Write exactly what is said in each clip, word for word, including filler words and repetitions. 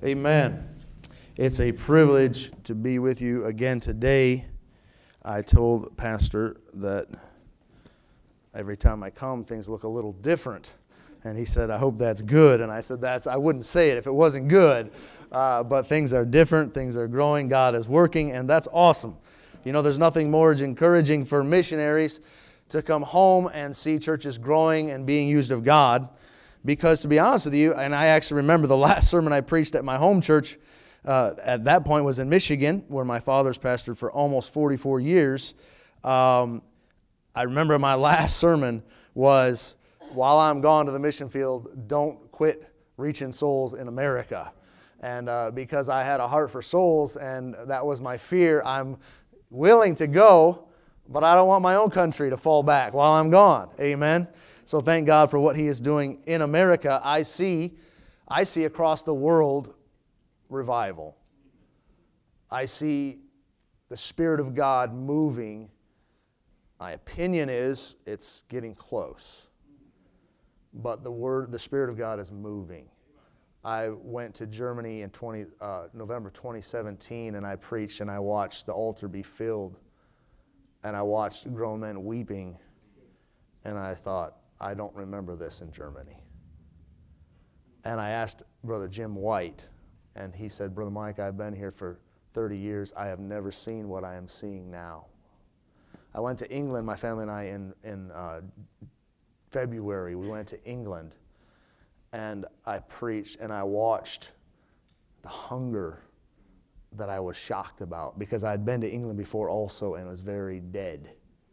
Amen. It's a privilege to be with you again today. I told Pastor that every time I come, things look a little different. And he said, I hope that's good. And I said, "That's I wouldn't say it if it wasn't good. Uh, but things are different. Things are growing. God is working. And that's awesome. You know, there's nothing more encouraging for missionaries to come home and see churches growing and being used of God. Because to be honest with you, and I actually remember the last sermon I preached at my home church uh, at that point was in Michigan, where my father's pastored for almost forty-four years. Um, I remember my last sermon was, while I'm gone to the mission field, don't quit reaching souls in America. And uh, because I had a heart for souls, and that was my fear, I'm willing to go, but I don't want my own country to fall back while I'm gone. Amen. So thank God for what He is doing in America. I see, I see across the world revival. I see the Spirit of God moving. My opinion is it's getting close. But the word, the Spirit of God is moving. I went to Germany in twenty, uh, November twenty seventeen, and I preached, and I watched the altar be filled. And I watched grown men weeping. And I thought, I don't remember this in Germany. And I asked Brother Jim White, and he said, Brother Mike, I've been here for thirty years. I have never seen what I am seeing now. I went to England, my family and I, in, in uh, February. We went to England, and I preached, and I watched the hunger that I was shocked about, because I'd been to England before also, and it was very dead.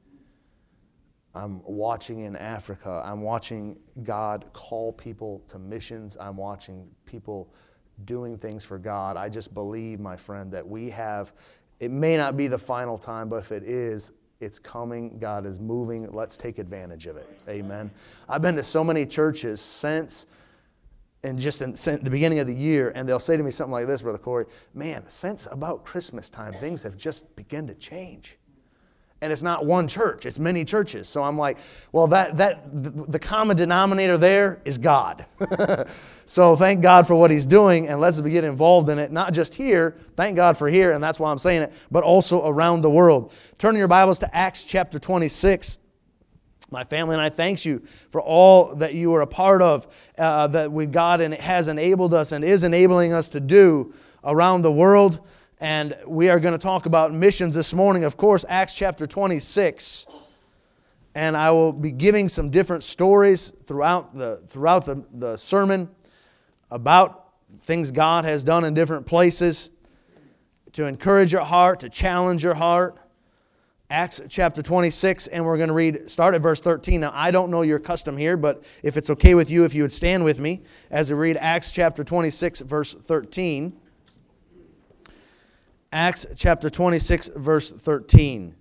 I'm watching in Africa. I'm watching God call people to missions. I'm watching people doing things for God. I just believe, my friend, that we have, it may not be the final time, but if it is, it's coming. God is moving. Let's take advantage of it. Amen. I've been to so many churches since, and just in, since the beginning of the year, and they'll say to me something like this, Brother Corey, man, since about Christmas time, things have just begun to change. And it's not one church, it's many churches. So I'm like, well, that that the common denominator there is God. So thank God for what He's doing, and let's get involved in it. Not just here, thank God for here, and that's why I'm saying it, but also around the world. Turn your Bibles to Acts chapter twenty-six. My family and I thank you for all that you are a part of, uh, that we God has enabled us and is enabling us to do around the world. And we are going to talk about missions this morning. Of course, Acts chapter twenty-six. And I will be giving some different stories throughout the throughout the, the sermon about things God has done in different places to encourage your heart, to challenge your heart. Acts chapter twenty-six, and we're going to read, start at verse thirteen. Now, I don't know your custom here, but if it's okay with you, if you would stand with me as we read Acts chapter twenty-six, verse thirteen. Acts chapter twenty-six, verse thirteen.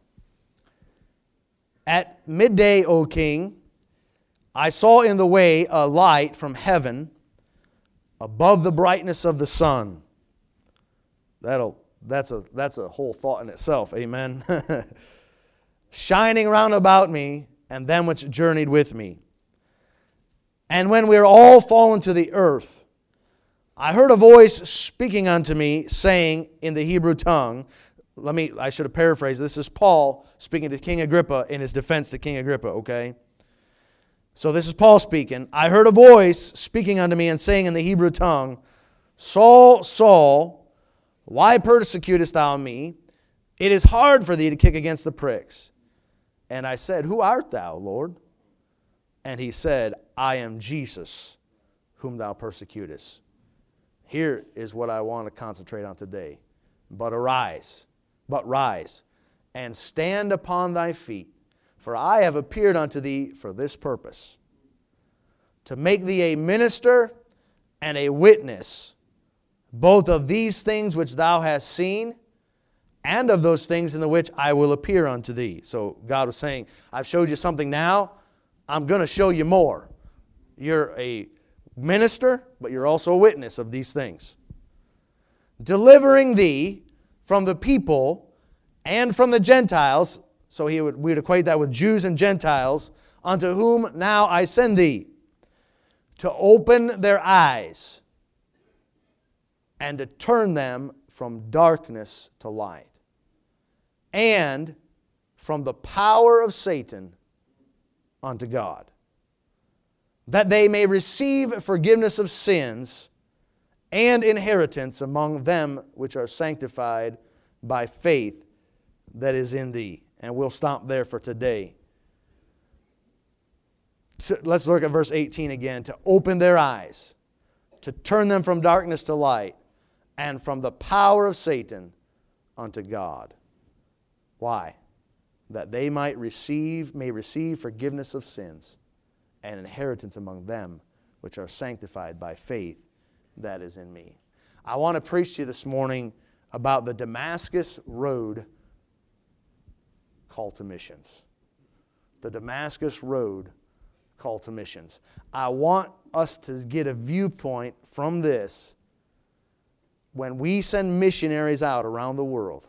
At midday, O king, I saw in the way a light from heaven above the brightness of the sun. That'll, that's a, that's a whole thought in itself, amen. Shining round about me, and them which journeyed with me. And when we were all fallen to the earth, I heard a voice speaking unto me, saying in the Hebrew tongue, let me, I should have paraphrased, this is Paul speaking to King Agrippa in his defense to King Agrippa, okay? So this is Paul speaking. I heard a voice speaking unto me and saying in the Hebrew tongue, Saul, Saul, why persecutest thou me? It is hard for thee to kick against the pricks. And I said, Who art thou, Lord? And he said, I am Jesus, whom thou persecutest. Here is what I want to concentrate on today. But arise, but rise, and stand upon thy feet, for I have appeared unto thee for this purpose, to make thee a minister and a witness, both of these things which thou hast seen, and of those things in the which I will appear unto thee. So God was saying, I've showed you something now, I'm going to show you more. You're a minister, but you're also a witness of these things. Delivering thee from the people and from the Gentiles, so he would, we'd equate that with Jews and Gentiles, unto whom now I send thee, to open their eyes, and to turn them from darkness to light, and from the power of Satan unto God, that they may receive forgiveness of sins and inheritance among them which are sanctified by faith that is in thee. And we'll stop there for today. Let's look at verse eighteen again. To open their eyes, to turn them from darkness to light, and from the power of Satan unto God. Why? That they might receive, may receive forgiveness of sins and inheritance among them which are sanctified by faith that is in me. I want to preach to you this morning about the Damascus Road call to missions. The Damascus Road call to missions. I want us to get a viewpoint from this when we send missionaries out around the world.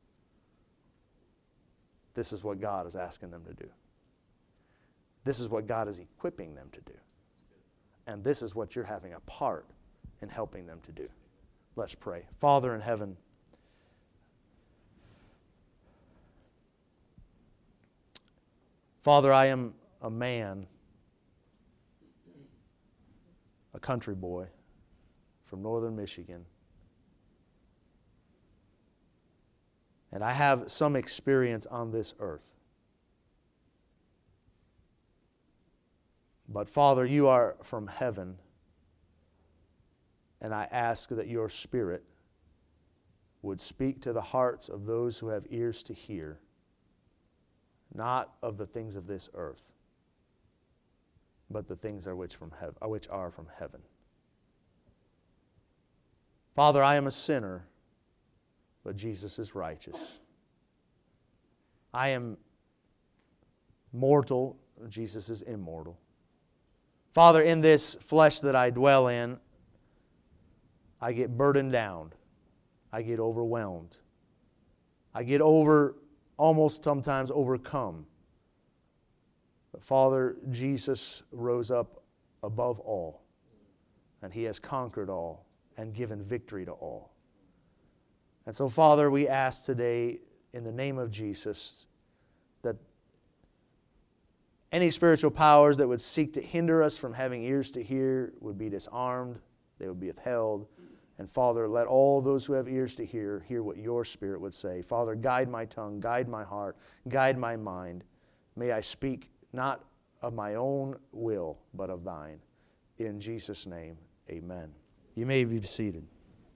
This is what God is asking them to do. This is what God is equipping them to do. And this is what you're having a part in helping them to do. Let's pray. Father in heaven, Father, I am a man, a country boy from northern Michigan. And I have some experience on this earth. But Father, you are from heaven. And I ask that your Spirit would speak to the hearts of those who have ears to hear, not of the things of this earth, but the things are which, from heaven, which are from heaven. Father, I am a sinner, but Jesus is righteous. I am mortal, Jesus is immortal. Father, in this flesh that I dwell in, I get burdened down. I get overwhelmed. I get over, almost sometimes overcome. But Father, Jesus rose up above all, and He has conquered all and given victory to all. And so, Father, we ask today, in the name of Jesus, that any spiritual powers that would seek to hinder us from having ears to hear would be disarmed, they would be withheld. And Father, let all those who have ears to hear, hear what your Spirit would say. Father, guide my tongue, guide my heart, guide my mind. May I speak not of my own will, but of thine. In Jesus' name, amen. You may be seated.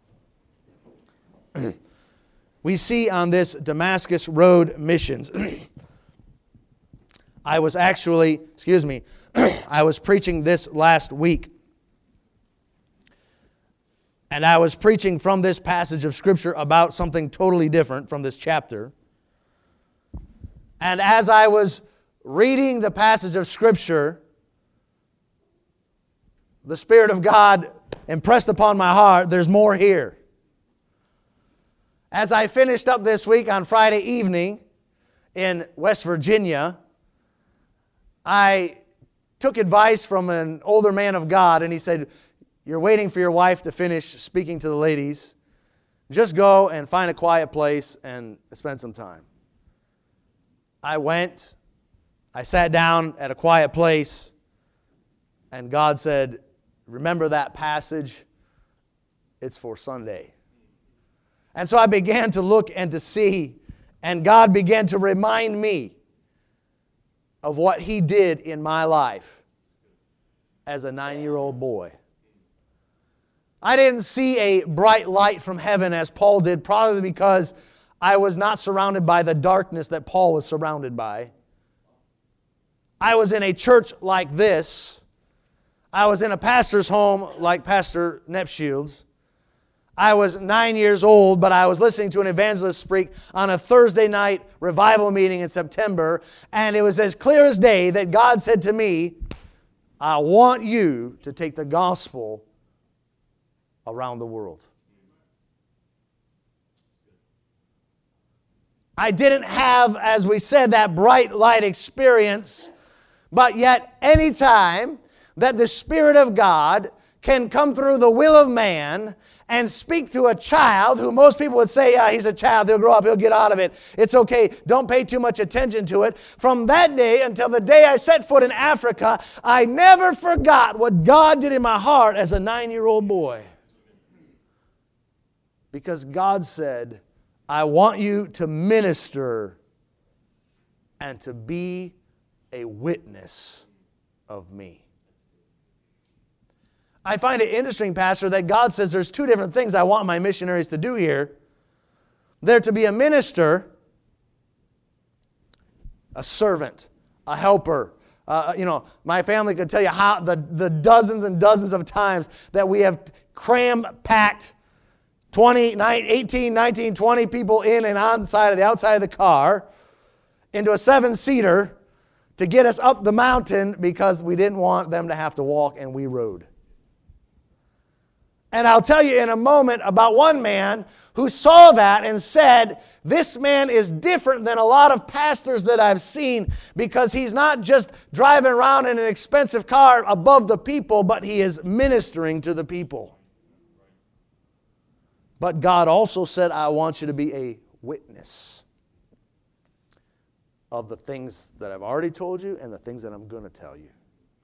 We see on this Damascus Road missions, I was actually, excuse me, I was preaching this last week. And I was preaching from this passage of Scripture about something totally different from this chapter. And as I was reading the passage of Scripture, the Spirit of God impressed upon my heart, there's more here. As I finished up this week on Friday evening in West Virginia, I took advice from an older man of God, and he said, you're waiting for your wife to finish speaking to the ladies. Just go and find a quiet place and spend some time. I went, I sat down at a quiet place, and God said, remember that passage? It's for Sunday. And so I began to look and to see, and God began to remind me of what He did in my life as a nine-year-old boy. I didn't see a bright light from heaven as Paul did, probably because I was not surrounded by the darkness that Paul was surrounded by. I was in a church like this. I was in a pastor's home like Pastor Nepshields. I was nine years old, but I was listening to an evangelist speak on a Thursday night revival meeting in September, and it was as clear as day that God said to me, I want you to take the gospel around the world. I didn't have, as we said, that bright light experience, but yet any time that the Spirit of God can come through the will of man and speak to a child who most people would say, yeah, he's a child, he'll grow up, he'll get out of it. It's okay, don't pay too much attention to it. From that day until the day I set foot in Africa, I never forgot what God did in my heart as a nine-year-old boy. Because God said, I want you to minister and to be a witness of me. I find it interesting, Pastor, that God says there's two different things I want my missionaries to do here. They're to be a minister, a servant, a helper. Uh, you know, my family could tell you how the, the dozens and dozens of times that we have cram-packed twenty, eighteen, nineteen, twenty people in and on the side of the outside of the car into a seven-seater to get us up the mountain because we didn't want them to have to walk, and we rode. And I'll tell you in a moment about one man who saw that and said, this man is different than a lot of pastors that I've seen because he's not just driving around in an expensive car above the people, but he is ministering to the people. But God also said, I want you to be a witness of the things that I've already told you and the things that I'm going to tell you.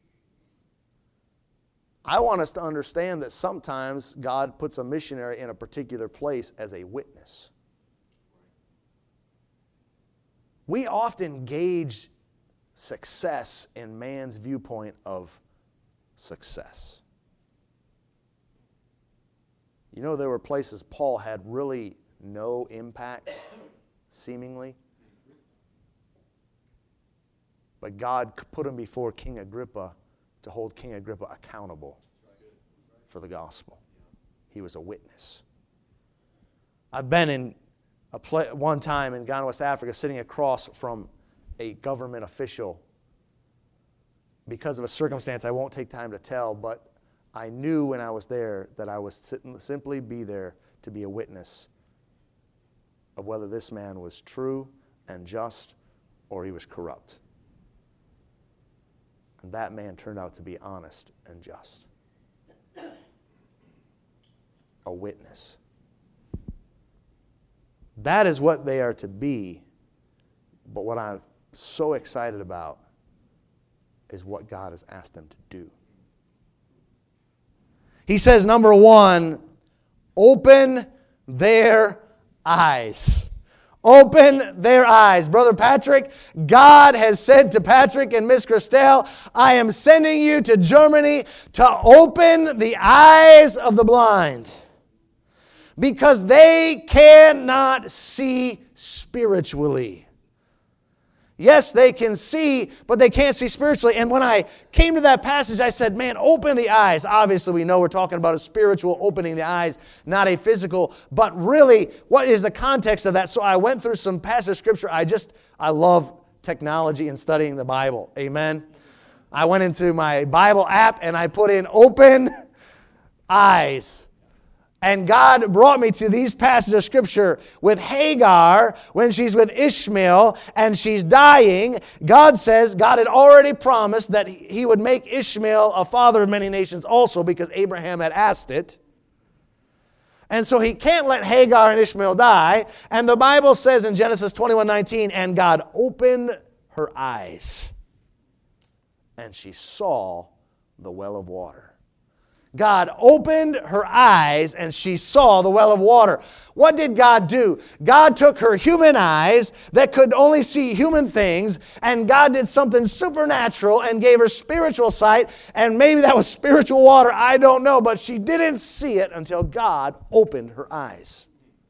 I want us to understand that sometimes God puts a missionary in a particular place as a witness. We often gauge success in man's viewpoint of success. You know, there were places Paul had really no impact, seemingly. But God put him before King Agrippa to hold King Agrippa accountable for the gospel. He was a witness. I've been in a play, one time in Ghana, West Africa, sitting across from a government official because of a circumstance I won't take time to tell, but I knew when I was there that I was sitting, simply be there to be a witness of whether this man was true and just or he was corrupt. And that man turned out to be honest and just. A witness. That is what they are to be. But what I'm so excited about is what God has asked them to do. He says, number one, open their eyes. Open their eyes. Brother Patrick, God has said to Patrick and Miss Christelle, I am sending you to Germany to open the eyes of the blind. Because they cannot see spiritually. Yes, they can see, but they can't see spiritually. And when I came to that passage, I said, man, open the eyes. Obviously, we know we're talking about a spiritual opening the eyes, not a physical. But really, what is the context of that? So I went through some passage of Scripture. I just, I love technology and studying the Bible. Amen. I went into my Bible app and I put in open eyes. And God brought me to these passages of Scripture with Hagar when she's with Ishmael and she's dying. God says God had already promised that He would make Ishmael a father of many nations also because Abraham had asked it. And so He can't let Hagar and Ishmael die. And the Bible says in Genesis twenty-one nineteen, and God opened her eyes and she saw the well of water. God opened her eyes and she saw the well of water. What did God do? God took her human eyes that could only see human things, and God did something supernatural and gave her spiritual sight, and maybe that was spiritual water, I don't know, but she didn't see it until God opened her eyes.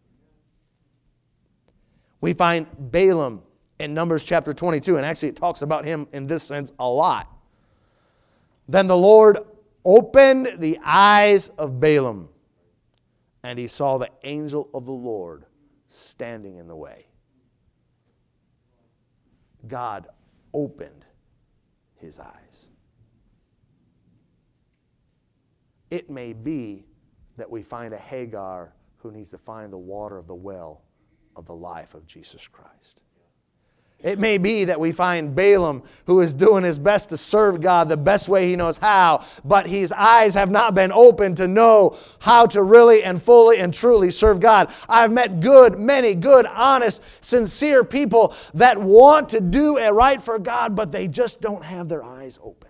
We find Balaam in Numbers chapter twenty-two, and actually it talks about him in this sense a lot. Then the Lord opened the eyes of Balaam, and he saw the angel of the Lord standing in the way. God opened his eyes. It may be that we find a Hagar who needs to find the water of the well of the life of Jesus Christ. It may be that we find Balaam who is doing his best to serve God the best way he knows how, but his eyes have not been open to know how to really and fully and truly serve God. I've met good, many good, honest, sincere people that want to do it right for God, but they just don't have their eyes open.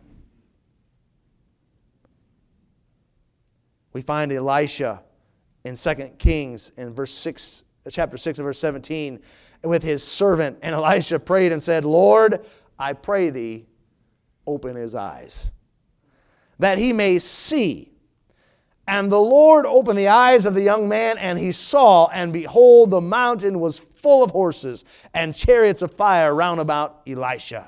We find Elisha in Second Kings in verse six, chapter six and verse seventeen, with his servant, and Elisha prayed and said, Lord, I pray thee, open his eyes, that he may see. And the Lord opened the eyes of the young man, and he saw, and behold, the mountain was full of horses and chariots of fire round about Elisha.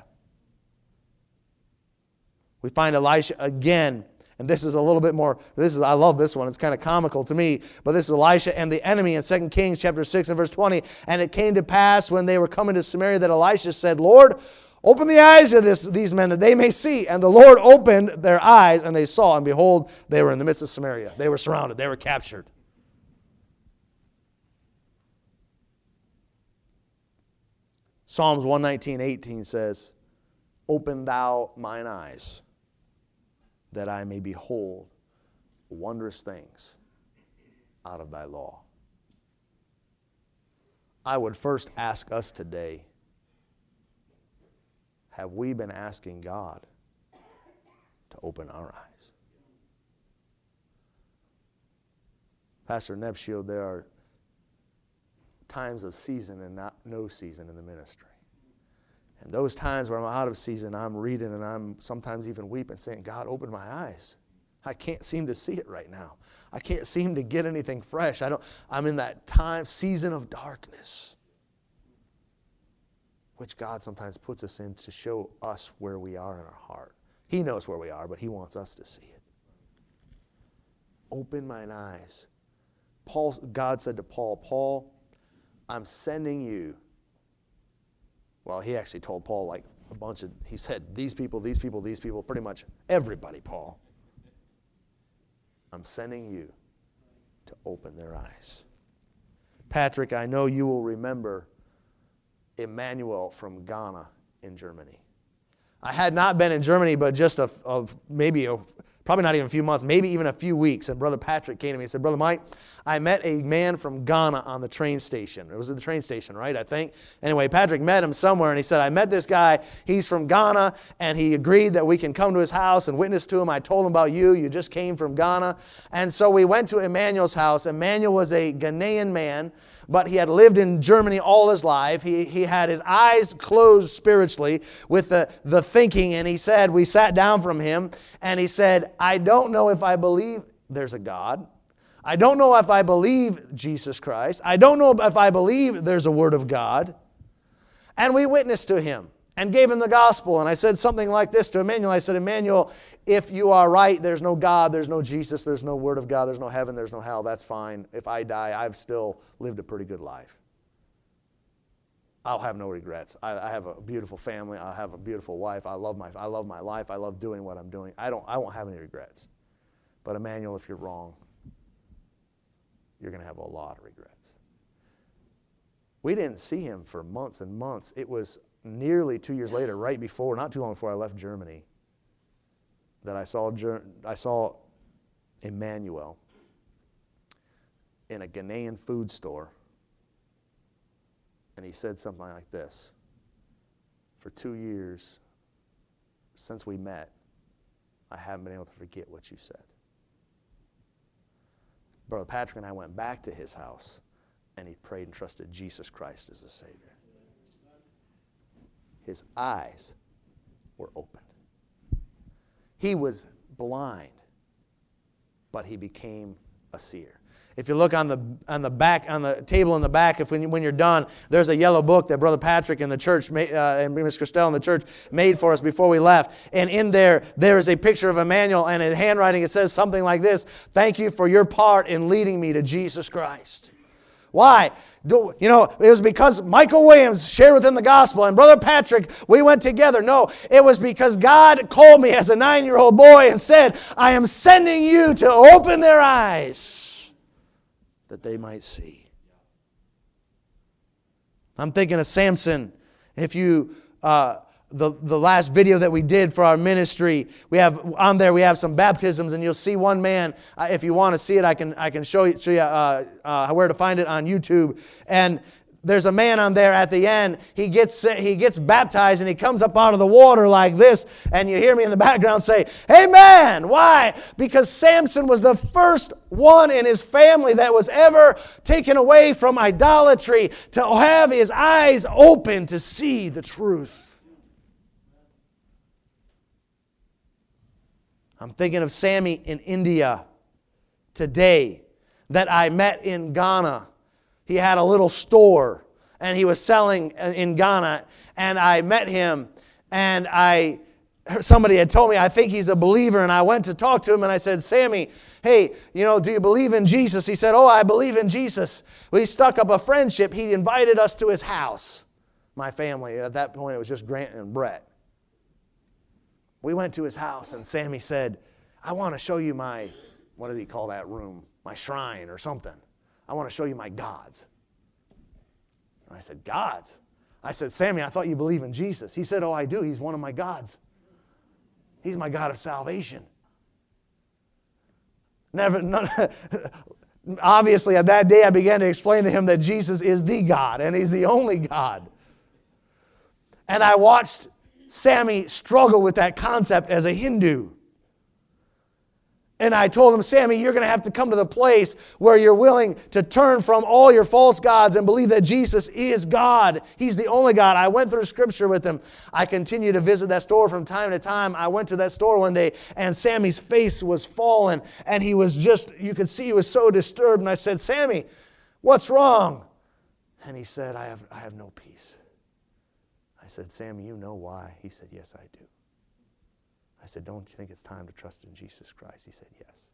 We find Elisha again. And this is a little bit more, this is, I love this one. It's kind of comical to me. But this is Elisha and the enemy in Second Kings chapter six and verse twenty. And it came to pass when they were coming to Samaria that Elisha said, Lord, open the eyes of this, these men that they may see. And the Lord opened their eyes and they saw. And behold, they were in the midst of Samaria. They were surrounded. They were captured. Psalms one nineteen, eighteen says, open thou mine eyes, that I may behold wondrous things out of thy law. I would first ask us today, have we been asking God to open our eyes? Pastor Neb showed there are times of season and not no season in the ministry. And those times where I'm out of season, I'm reading and I'm sometimes even weeping, saying, God, open my eyes. I can't seem to see it right now. I can't seem to get anything fresh. I don't, I'm in that time, season of darkness, which God sometimes puts us in to show us where we are in our heart. He knows where we are, but He wants us to see it. Open mine eyes. Paul, God said to Paul, Paul, I'm sending you. Well, he actually told Paul like a bunch of, he said, these people, these people, these people, pretty much everybody, Paul. I'm sending you to open their eyes. Patrick, I know you will remember Emmanuel from Ghana in Germany. I had not been in Germany, but just a, a maybe a, probably not even a few months, maybe even a few weeks. And Brother Patrick came to me and said, Brother Mike, I met a man from Ghana on the train station. It was at the train station, right, I think? Anyway, Patrick met him somewhere, and he said, I met this guy. He's from Ghana, and he agreed that we can come to his house and witness to him. I told him about you. You just came from Ghana. And so we went to Emmanuel's house. Emmanuel was a Ghanaian man, but he had lived in Germany all his life. He, he had his eyes closed spiritually with the, the thinking, and he said, we sat down from him, and he said, I don't know if I believe there's a God. I don't know if I believe Jesus Christ. I don't know if I believe there's a Word of God. And we witnessed to him and gave him the gospel. And I said something like this to Emmanuel. I said, Emmanuel, if you are right, there's no God, there's no Jesus, there's no Word of God, there's no heaven, there's no hell. That's fine. If I die, I've still lived a pretty good life. I'll have no regrets. I, I have a beautiful family. I have a beautiful wife. I love my, I love my life. I love doing what I'm doing. I don't, I won't have any regrets. But Emmanuel, if you're wrong, you're going to have a lot of regrets. We didn't see him for months and months. It was nearly two years later, right before, not too long before I left Germany, that I saw, I saw Emmanuel in a Ghanaian food store. And he said something like this: for two years, since we met, I haven't been able to forget what you said. Brother Patrick and I went back to his house, and he prayed and trusted Jesus Christ as a Savior. His eyes were opened. He was blind, but he became a seer. If you look on the on the back on the table in the back, if when, you, when you're done, there's a yellow book that Brother Patrick and the church made, uh, and Miss Christelle and the church made for us before we left. And in there, there is a picture of Emmanuel, and in handwriting it says something like this: "Thank you for your part in leading me to Jesus Christ." Why? Do, you know, it was because Michael Williams shared with him the gospel and Brother Patrick, we went together. No, it was because God called me as a nine-year-old boy and said, I am sending you to open their eyes that they might see. I'm thinking of Samson If you, uh, the, the last video that we did for our ministry, we have on there, we have some baptisms, and you'll see one man. Uh, if you want to see it, I can I can show you, show you uh, uh, where to find it on YouTube. And there's a man on there at the end. He gets he gets baptized, and he comes up out of the water like this, and you hear me in the background say, "Amen." Why? Because Samson was the first one in his family that was ever taken away from idolatry to have his eyes open to see the truth. I'm thinking of Sammy in India today that I met in Ghana. He had a little store, and he was selling in Ghana, and I met him, and I somebody had told me, I think he's a believer, and I went to talk to him, and I said, "Sammy, hey, you know, do you believe in Jesus?" He said, "Oh, I believe in Jesus." We stuck up a friendship. He invited us to his house, my family. At that point, it was just Grant and Brett. We went to his house, and Sammy said, "I want to show you my," what did he call that room? My shrine or something. "I want to show you my gods." And I said, "Gods?" I said, "Sammy, I thought you believe in Jesus." He said, "Oh, I do. He's one of my gods. He's my God of salvation." Never, none, obviously, on that day, I began to explain to him that Jesus is the God, and He's the only God. And I watched Sammy struggle with that concept as a Hindu. And I told him, "Sammy, you're going to have to come to the place where you're willing to turn from all your false gods and believe that Jesus is God. He's the only God." I went through Scripture with him. I continue to visit that store from time to time. I went to that store one day, and Sammy's face was fallen, and he was just, you could see he was so disturbed. And I said, "Sammy, what's wrong?" And he said, I have, I have no peace. I said, "Sammy, you know why?" He said, "Yes, I do." I said, "Don't you think it's time to trust in Jesus Christ?" He said, "Yes."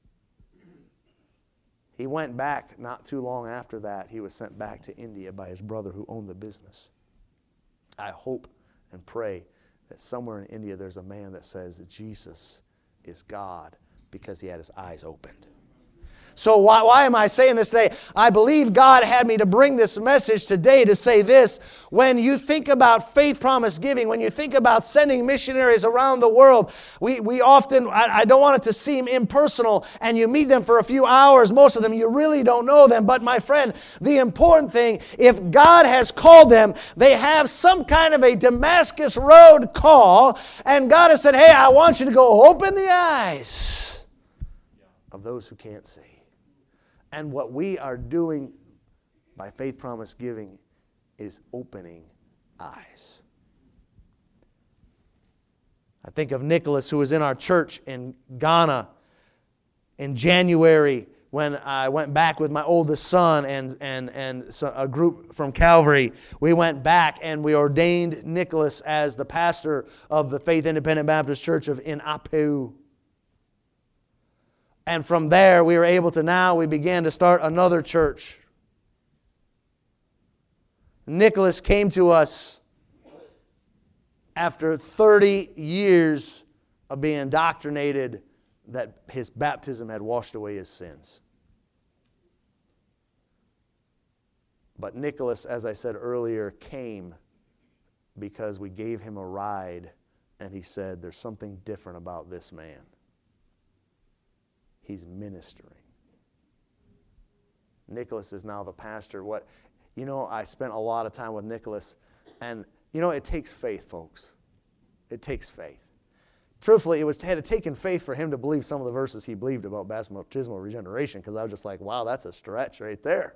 He went back not too long after that. He was sent back to India by his brother who owned the business. I hope and pray that somewhere in India there's a man that says that Jesus is God because he had his eyes opened. So why, why am I saying this today? I believe God had me to bring this message today to say this. When you think about faith promise giving, when you think about sending missionaries around the world, we, we often, I, I don't want it to seem impersonal, and you meet them for a few hours, most of them, you really don't know them. But my friend, the important thing, if God has called them, they have some kind of a Damascus Road call, and God has said, "Hey, I want you to go open the eyes of those who can't see." And what we are doing by faith promise giving is opening eyes. I think of Nicholas, who was in our church in Ghana in January when I went back with my oldest son and, and, and a group from Calvary. We went back and we ordained Nicholas as the pastor of the Faith Independent Baptist Church of in Apeu. And from there, we were able to now, we began to start another church. Nicholas came to us after thirty years of being indoctrinated that his baptism had washed away his sins. But Nicholas, as I said earlier, came because we gave him a ride, and he said, "There's something different about this man. He's ministering." Nicholas is now the pastor. What, you know, I spent a lot of time with Nicholas, and you know, it takes faith, folks. It takes faith. Truthfully, it was had it taken faith for him to believe some of the verses he believed about baptismal regeneration, because I was just like, wow, that's a stretch right there.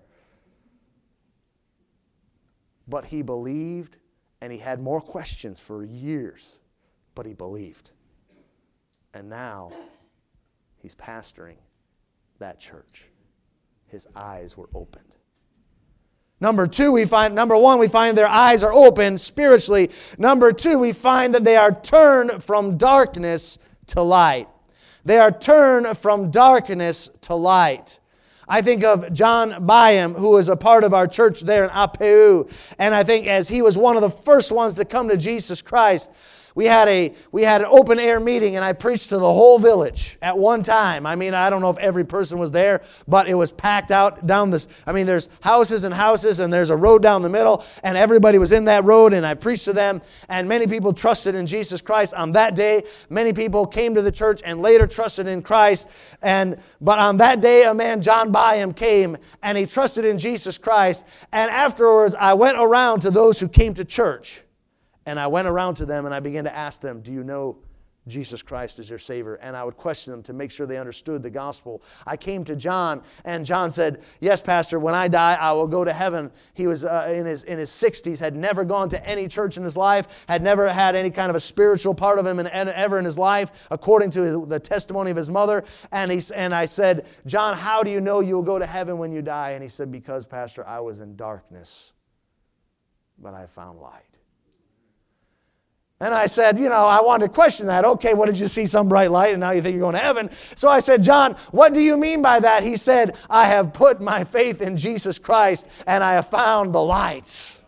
But he believed, and he had more questions for years, but he believed. And now he's pastoring that church. His eyes were opened. Number two, we find, number one, we find their eyes are open spiritually. Number two, we find that they are turned from darkness to light. They are turned from darkness to light. I think of John Byam, who was a part of our church there in Apeu. And I think as he was one of the first ones to come to Jesus Christ, We had a we had an open air meeting, and I preached to the whole village at one time. I mean, I don't know if every person was there, but it was packed out down this. I mean, there's houses and houses, and there's a road down the middle, and everybody was in that road, and I preached to them, and many people trusted in Jesus Christ on that day. Many people came to the church and later trusted in Christ. And but on that day, a man, John Byam, came, and he trusted in Jesus Christ. And afterwards, I went around to those who came to church. And I went around to them and I began to ask them, do you know Jesus Christ as your Savior? And I would question them to make sure they understood the gospel. I came to John, and John said, yes, Pastor, when I die, I will go to heaven. He was uh, in his in his sixties, had never gone to any church in his life, had never had any kind of a spiritual part of him in, ever in his life, according to his, the testimony of his mother. And, he, and I said, John, how do you know you will go to heaven when you die? And he said, because, Pastor, I was in darkness, but I found light. And I said, you know, I wanted to question that. Okay, what did you see? Some bright light, and now you think you're going to heaven. So I said, John, what do you mean by that? He said, I have put my faith in Jesus Christ, and I have found the light.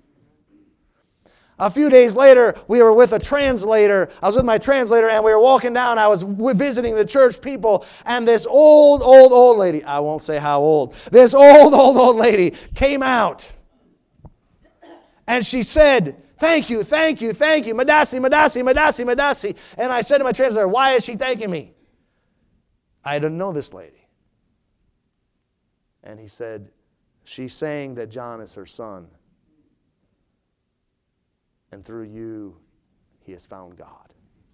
A few days later, we were with a translator. I was with my translator, and we were walking down. I was visiting the church people, and this old, old, old lady, I won't say how old, this old, old, old lady came out. And she said, thank you, thank you, thank you, Madasi, Madasi, Madasi, Madasi. And I said to my translator, why is she thanking me? I didn't know this lady. And he said, she's saying that John is her son. And through you, he has found God.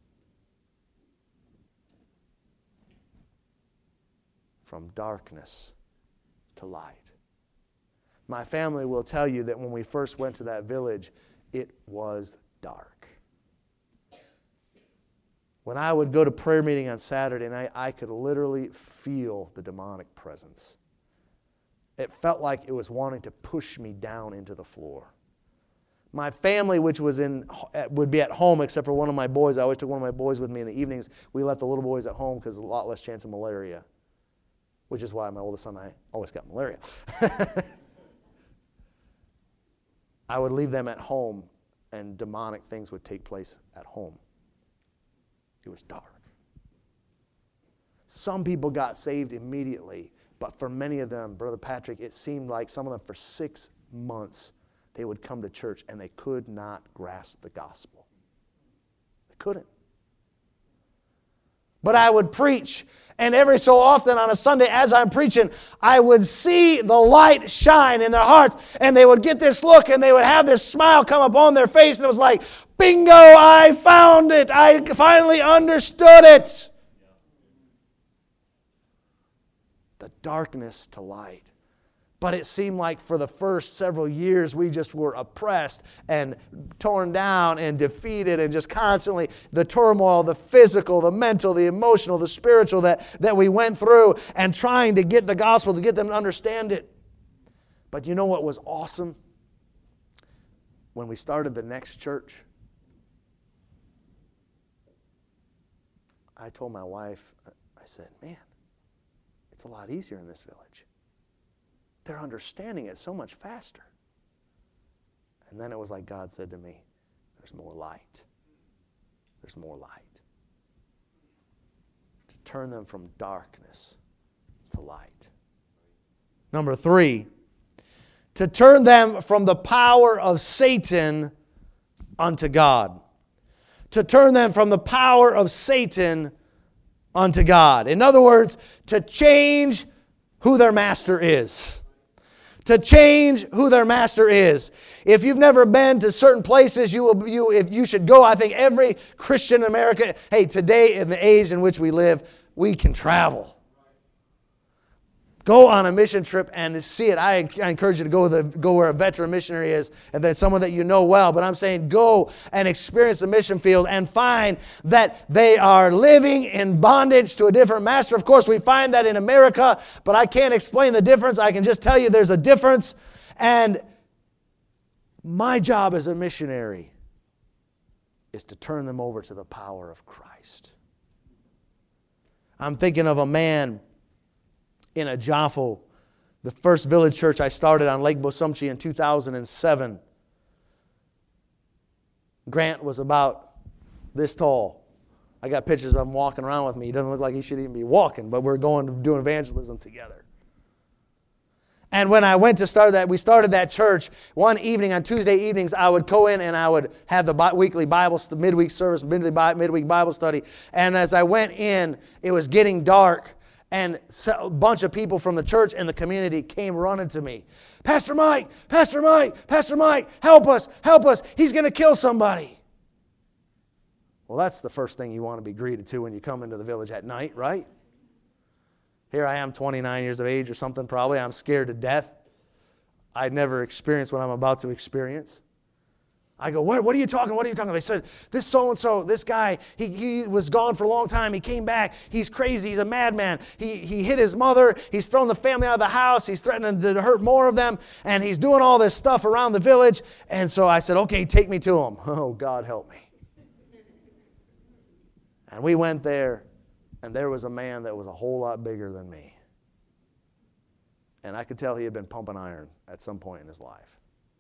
From darkness to light. My family will tell you that when we first went to that village, it was dark. When I would go to prayer meeting on Saturday night, I could literally feel the demonic presence. It felt like it was wanting to push me down into the floor. My family, which was in, would be at home except for one of my boys. I always took one of my boys with me in the evenings. We left the little boys at home because there's a lot less chance of malaria, which is why my oldest son and I always got malaria. I would leave them at home, and demonic things would take place at home. It was dark. Some people got saved immediately, but for many of them, Brother Patrick, it seemed like some of them for six months, they would come to church and they could not grasp the gospel. They couldn't. But I would preach, and every so often on a Sunday as I'm preaching, I would see the light shine in their hearts, and they would get this look, and they would have this smile come upon their face, and it was like, bingo, I found it. I finally understood it. The darkness to light. But it seemed like for the first several years, we just were oppressed and torn down and defeated, and just constantly the turmoil, the physical, the mental, the emotional, the spiritual that, that we went through, and trying to get the gospel, to get them to understand it. But you know what was awesome? When we started the next church, I told my wife, I said, man, it's a lot easier in this village. They're understanding it so much faster. And then it was like God said to me, there's more light. There's more light. To turn them from darkness to light. Number three, to turn them from the power of Satan unto God. To turn them from the power of Satan unto God. In other words, to change who their master is. To change who their master is. If you've never been to certain places, you will. You if you should go. I think every Christian in America. Hey, today in the age in which we live, we can travel. Go on a mission trip and see it. I, I encourage you to go, the, go where a veteran missionary is, and then someone that you know well. But I'm saying go and experience the mission field and find that they are living in bondage to a different master. Of course, we find that in America, but I can't explain the difference. I can just tell you there's a difference. And my job as a missionary is to turn them over to the power of Christ. I'm thinking of a man in Ajafo, the first village church I started on Lake Bosumchi in two thousand seven. Grant was about this tall. I got pictures of him walking around with me. He doesn't look like he should even be walking, but we're going to do evangelism together. And when I went to start that, we started that church, one evening on Tuesday evenings, I would go in and I would have the bi- weekly Bible, midweek service, midweek midweek Bible study. And as I went in, it was getting dark, and a bunch of people from the church and the community came running to me. Pastor Mike, Pastor Mike, Pastor Mike, help us, help us. He's going to kill somebody. Well, that's the first thing you want to be greeted to when you come into the village at night, right? Here I am, twenty-nine years of age or something probably. I'm scared to death. I'd never experienced what I'm about to experience. I go, what, what are you talking What are you talking about? They said, this so-and-so, this guy, he, he was gone for a long time. He came back. He's crazy. He's a madman. He, he hit his mother. He's thrown the family out of the house. He's threatening to hurt more of them. And he's doing all this stuff around the village. And so I said, okay, take me to him. Oh, God help me. And we went there. And there was a man that was a whole lot bigger than me. And I could tell he had been pumping iron at some point in his life.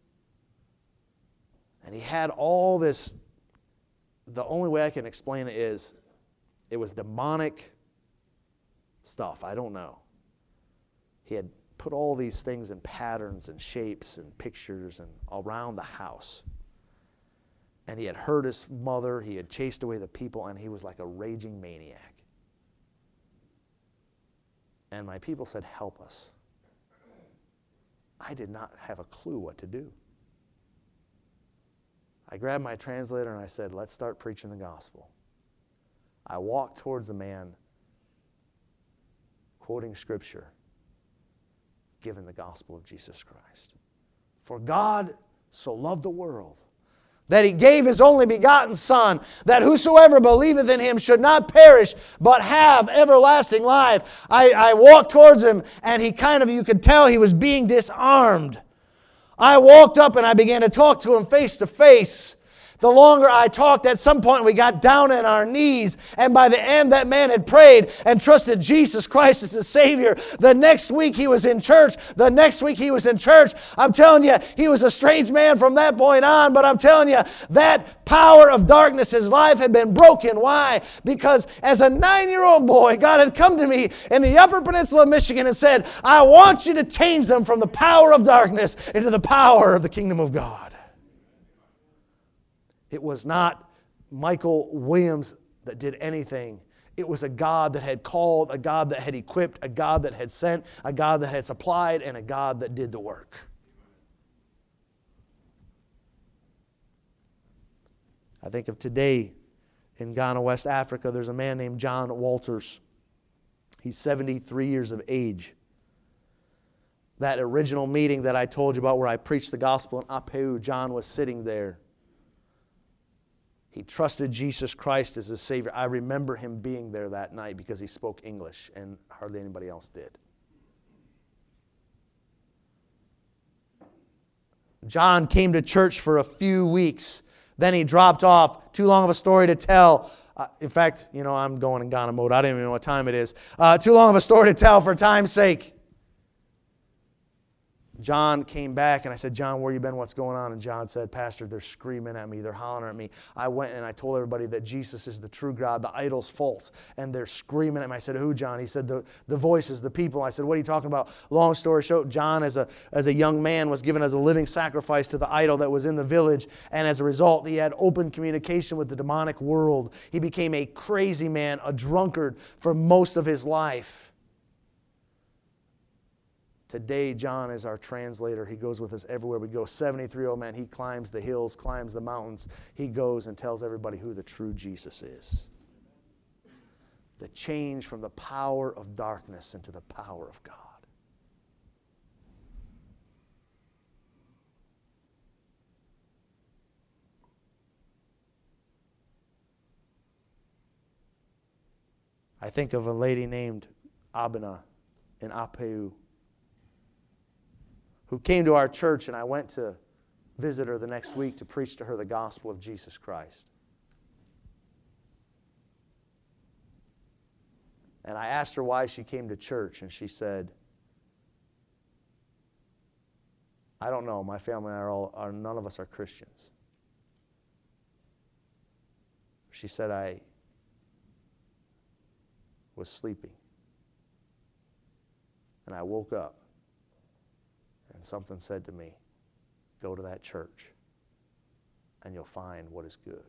And he had all this, the only way I can explain it is, it was demonic stuff. I don't know. He had put all these things in patterns and shapes and pictures and around the house. And he had hurt his mother. He had chased away the people. And he was like a raging maniac. And my people said, help us. I did not have a clue what to do. I grabbed my translator and I said, let's start preaching the gospel. I walked towards the man, quoting scripture, giving the gospel of Jesus Christ. For God so loved the world, that he gave his only begotten Son, that whosoever believeth in him should not perish, but have everlasting life. I, I walked towards him, and he kind of, you could tell he was being disarmed. I walked up and I began to talk to him face to face. The longer I talked, at some point we got down on our knees, and by the end that man had prayed and trusted Jesus Christ as his Savior. The next week he was in church. The next week he was in church. I'm telling you, he was a strange man from that point on, but I'm telling you, that power of darkness, his life had been broken. Why? Because as a nine-year-old boy, God had come to me in the Upper Peninsula of Michigan and said, I want you to change them from the power of darkness into the power of the kingdom of God. It was not Michael Williams that did anything. It was a God that had called, a God that had equipped, a God that had sent, a God that had supplied, and a God that did the work. I think of today in Ghana, West Africa, there's a man named John Walters. He's seventy-three years of age. That original meeting that I told you about where I preached the gospel in Apeu, John was sitting there. He trusted Jesus Christ as his Savior. I remember him being there that night because he spoke English and hardly anybody else did. John came to church for a few weeks. Then he dropped off. Too long of a story to tell. Uh, in fact, you know, I'm going in Ghana mode. I don't even know what time it is. Uh, too long of a story to tell for time's sake. John came back and I said, John, where you been? What's going on? And John said, Pastor, they're screaming at me. They're hollering at me. I went and I told everybody that Jesus is the true God. The idol's false. And they're screaming at me. I said, who, John? He said, the, the voices, the people. I said, what are you talking about? Long story short, John, as a, as a young man, was given as a living sacrifice to the idol that was in the village. And as a result, he had open communication with the demonic world. He became a crazy man, a drunkard for most of his life. Today, John is our translator. He goes with us everywhere we go. seventy-three-year-old man, he climbs the hills, climbs the mountains. He goes and tells everybody who the true Jesus is. The change from the power of darkness into the power of God. I think of a lady named Abena in Apeu, who came to our church, and I went to visit her the next week to preach to her the gospel of Jesus Christ. And I asked her why she came to church, and she said, I don't know, my family and I are all, are, none of us are Christians. She said, I was sleeping. And I woke up. And something said to me, go to that church and you'll find what is good.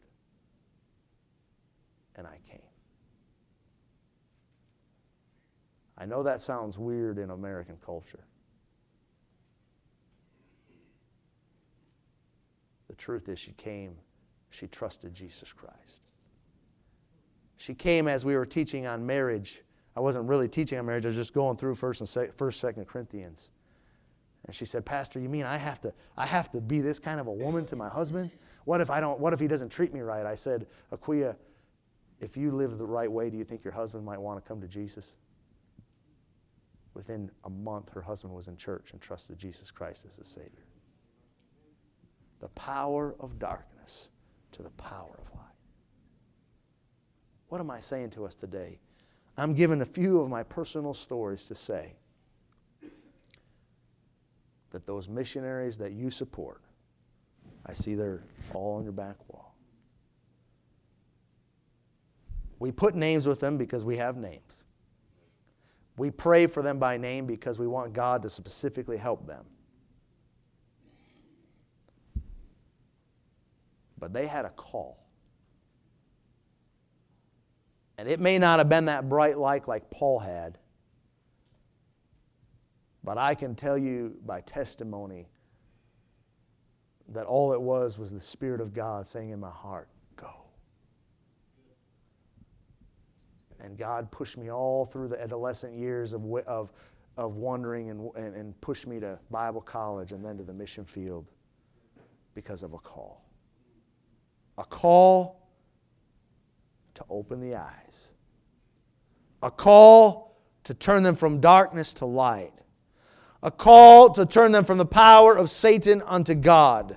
And I came. I know that sounds weird in American culture. The truth is she came, she trusted Jesus Christ. She came as we were teaching on marriage. I wasn't really teaching on marriage, I was just going through First and Se- First, Second Corinthians. And she said, Pastor, you mean I have to I have to be this kind of a woman to my husband? What if I don't what if he doesn't treat me right? I said, Aquia, if you live the right way, do you think your husband might want to come to Jesus? Within a month, her husband was in church and trusted Jesus Christ as his Savior. The power of darkness to the power of light. What am I saying to us today? I'm giving a few of my personal stories to say that those missionaries that you support, I see they're all on your back wall. We put names with them because we have names. We pray for them by name because we want God to specifically help them. But they had a call. And it may not have been that bright light like Paul had, but I can tell you by testimony that all it was was the Spirit of God saying in my heart, go. And God pushed me all through the adolescent years of, of, of wondering and, and, and pushed me to Bible college and then to the mission field because of a call. A call to open the eyes. A call to turn them from darkness to light. A call to turn them from the power of Satan unto God.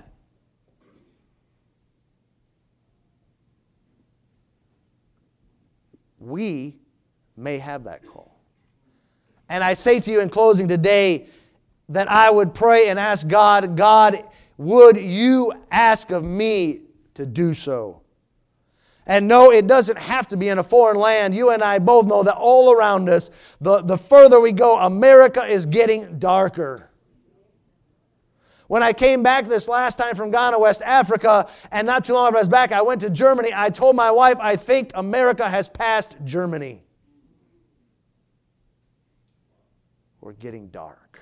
We may have that call. And I say to you in closing today that I would pray and ask God, God, would you ask of me to do so? And no, it doesn't have to be in a foreign land. You and I both know that all around us, the, the further we go, America is getting darker. When I came back this last time from Ghana, West Africa, and not too long after I was back, I went to Germany. I told my wife, I think America has passed Germany. We're getting dark.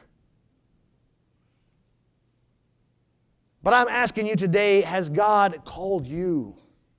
But I'm asking you today, has God called you?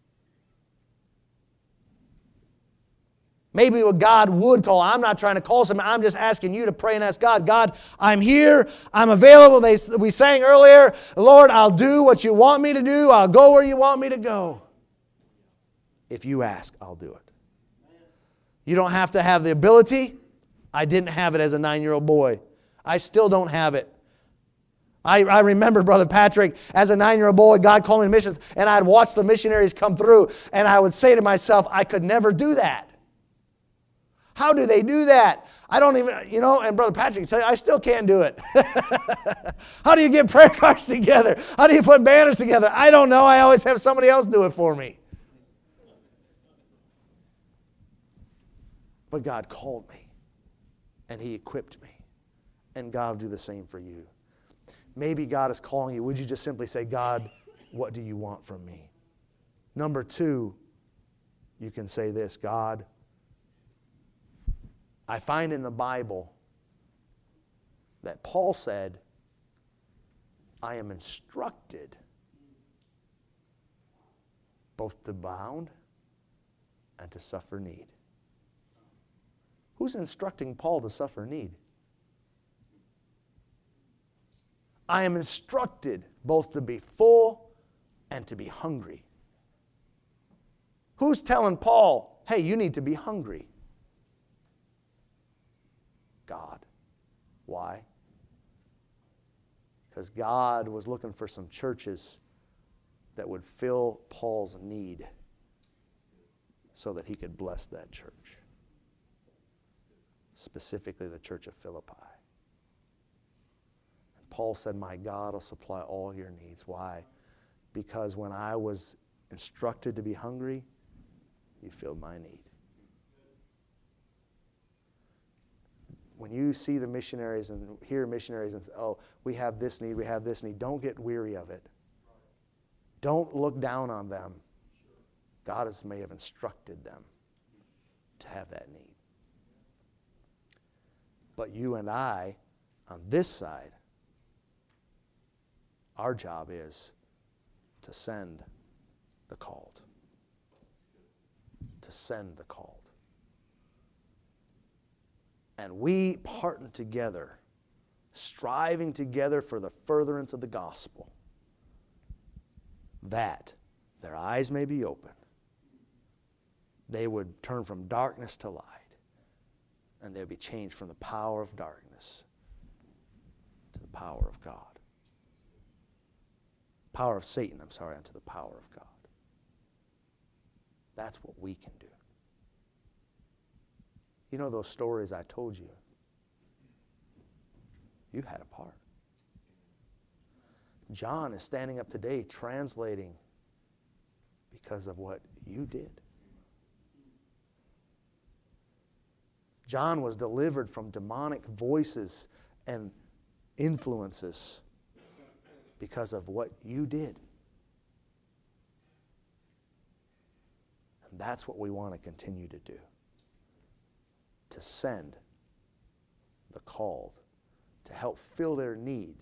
Maybe what God would call. I'm not trying to call something. I'm just asking you to pray and ask God, God, I'm here. I'm available. They, we sang earlier, Lord, I'll do what you want me to do. I'll go where you want me to go. If you ask, I'll do it. You don't have to have the ability. I didn't have it as a nine-year-old boy. I still don't have it. I, I remember, Brother Patrick, as a nine-year-old boy, God called me to missions, and I'd watch the missionaries come through, and I would say to myself, I could never do that. How do they do that? I don't even, you know, and Brother Patrick can tell you, I still can't do it. How do you get prayer cards together? How do you put banners together? I don't know. I always have somebody else do it for me. But God called me, and He equipped me, and God will do the same for you. Maybe God is calling you. Would you just simply say, God, what do you want from me? Number two, you can say this, God, I find in the Bible that Paul said, I am instructed both to bound and to suffer need. Who's instructing Paul to suffer need? I am instructed both to be full and to be hungry. Who's telling Paul, hey, you need to be hungry? God. Why? Because God was looking for some churches that would fill Paul's need so that he could bless that church. Specifically the church of Philippi. And Paul said, my God will supply all your needs. Why? Because when I was instructed to be hungry, You filled my need. When you see the missionaries and hear missionaries and say, oh, we have this need, we have this need, don't get weary of it. Don't look down on them. God has, may have instructed them to have that need. But you and I, on this side, our job is to send the called. To send the called. And we partner together, striving together for the furtherance of the gospel, that their eyes may be open. They would turn from darkness to light, and they would be changed from the power of darkness to the power of God. Power of Satan, I'm sorry, unto the power of God. That's what we can do. You know those stories I told you? You had a part. John is standing up today translating because of what you did. John was delivered from demonic voices and influences because of what you did. And that's what we want to continue to do. To send the called, to help fill their need,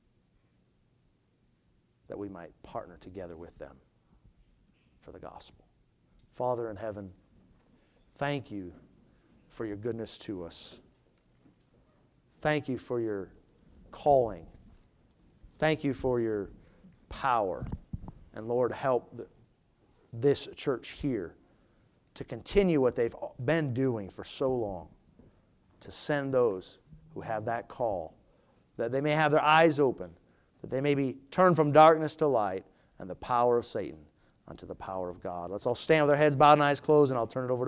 that we might partner together with them for the gospel. Father in heaven, thank you for your goodness to us. Thank you for your calling. Thank you for your power. And Lord, help the, this church here to continue what they've been doing for so long, to send those who have that call, that they may have their eyes open, that they may be turned from darkness to light and the power of Satan unto the power of God. Let's all stand with our heads bowed and eyes closed, and I'll turn it over to